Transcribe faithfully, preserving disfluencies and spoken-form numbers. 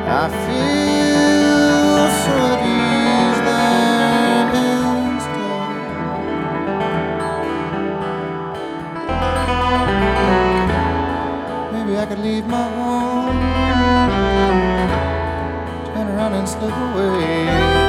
I feel so at ease there instead. Maybe I could leave my home, turn around and slip away.